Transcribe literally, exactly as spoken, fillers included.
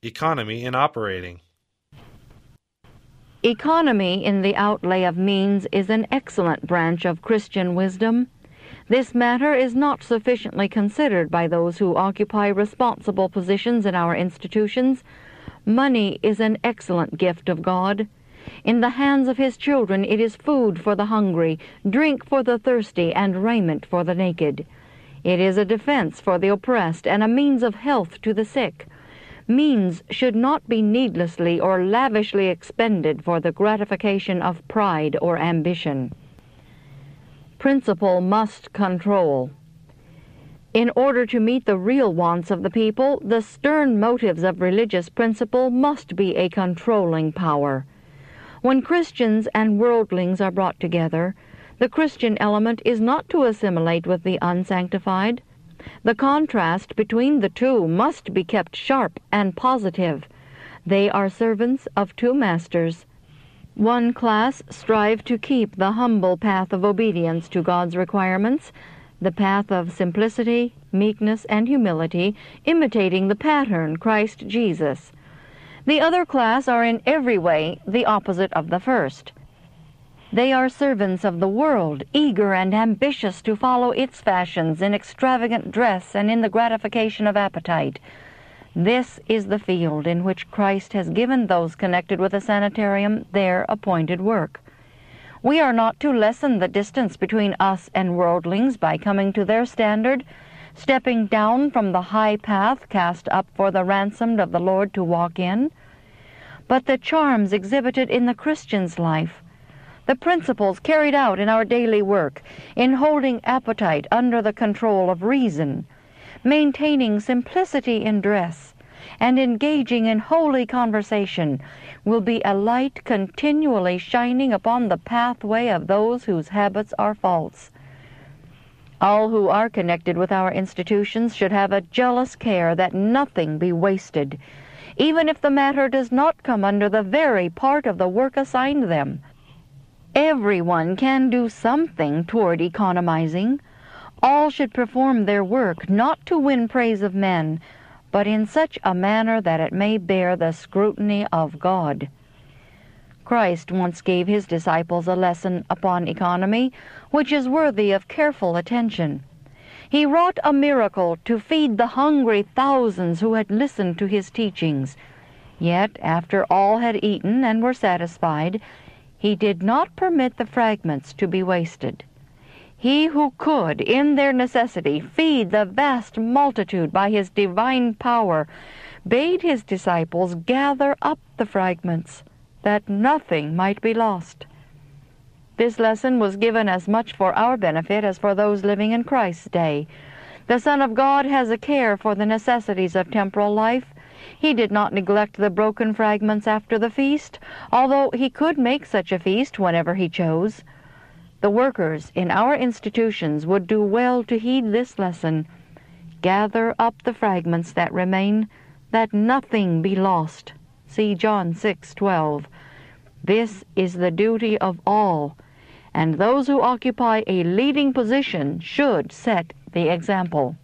Economy in operating. Economy in the outlay of means is an excellent branch of Christian wisdom. This matter is not sufficiently considered by those who occupy responsible positions in our institutions. Money is an excellent gift of God. In the hands of His children it is food for the hungry, drink for the thirsty, and raiment for the naked. It is a defense for the oppressed and a means of health to the sick. Means should not be needlessly or lavishly expended for the gratification of pride or ambition. Principle must control. In order to meet the real wants of the people, the stern motives of religious principle must be a controlling power. When Christians and worldlings are brought together, the Christian element is not to assimilate with the unsanctified. The contrast between the two must be kept sharp and positive. They are servants of two masters. One class strive to keep the humble path of obedience to God's requirements, the path of simplicity, meekness, and humility, imitating the pattern, Christ Jesus. The other class are in every way the opposite of the first. They are servants of the world, eager and ambitious to follow its fashions in extravagant dress and in the gratification of appetite. This is the field in which Christ has given those connected with a sanitarium their appointed work. We are not to lessen the distance between us and worldlings by coming to their standard, stepping down from the high path cast up for the ransomed of the Lord to walk in. But the charms exhibited in the Christian's life, the principles carried out in our daily work, in holding appetite under the control of reason, maintaining simplicity in dress, and engaging in holy conversation, will be a light continually shining upon the pathway of those whose habits are false. All who are connected with our institutions should have a jealous care that nothing be wasted, even if the matter does not come under the very part of the work assigned them. Everyone can do something toward economizing. All should perform their work not to win praise of men, but in such a manner that it may bear the scrutiny of God. Christ once gave His disciples a lesson upon economy, which is worthy of careful attention. He wrought a miracle to feed the hungry thousands who had listened to His teachings. Yet, after all had eaten and were satisfied, He did not permit the fragments to be wasted. He who could, in their necessity, feed the vast multitude by His divine power, bade His disciples gather up the fragments, that nothing might be lost. This lesson was given as much for our benefit as for those living in Christ's day. The Son of God has a care for the necessities of temporal life. He did not neglect the broken fragments after the feast, although He could make such a feast whenever He chose. The workers in our institutions would do well to heed this lesson. Gather up the fragments that remain, that nothing be lost. See John six twelve. This is the duty of all, and those who occupy a leading position should set the example.